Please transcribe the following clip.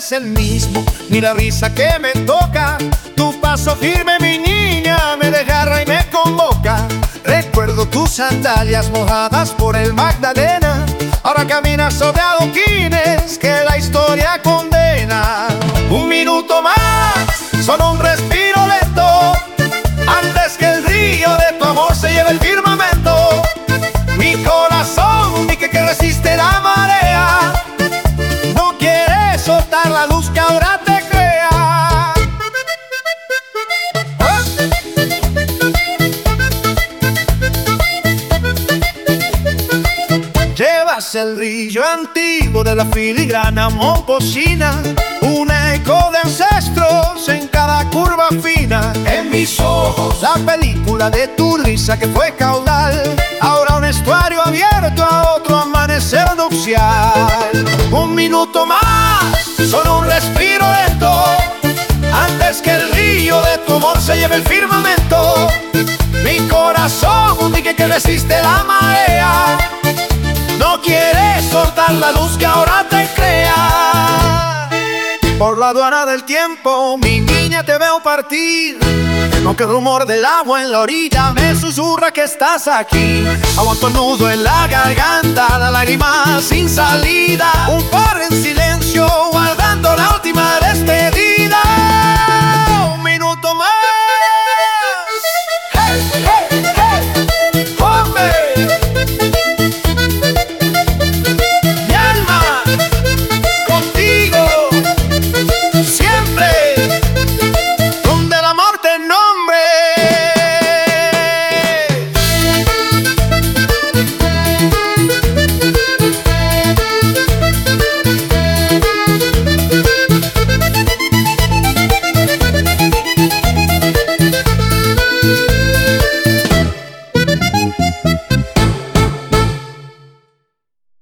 es el mismo, ni la risa que me toca. Tu paso firme, mi niña, me desgarra y me convoca. Recuerdo tus sandalias mojadas por el Magdalena. Ahora caminas sobre adoquines que la historia condena. Un minuto más, solo un respiro lento, antes que el río de tu amor se lleve el firmamento. Mi corazón, mi que resiste la marea, no quiere soltar la luz que ahora te crea. Llevas el brillo antiguo de la filigrana momposina, un eco de ancestros en cada curva fina. En mis ojos la película de tu risa que fue caudal, ahora un estuario abierto a otro amanecer nupcial. Un minuto más, solo un respiro lento, antes que el río de tu amor se lleve el firmamento. Mi corazón, un dique que resiste la marea, no quiere soltar la luz que ahora te crea. Por la aduana del tiempo, mi niña, te veo partir, aunque el rumor del agua en la orilla me susurra que estás aquí. Aguanto el nudo en la garganta, la lágrima sin salida, un par en silencio.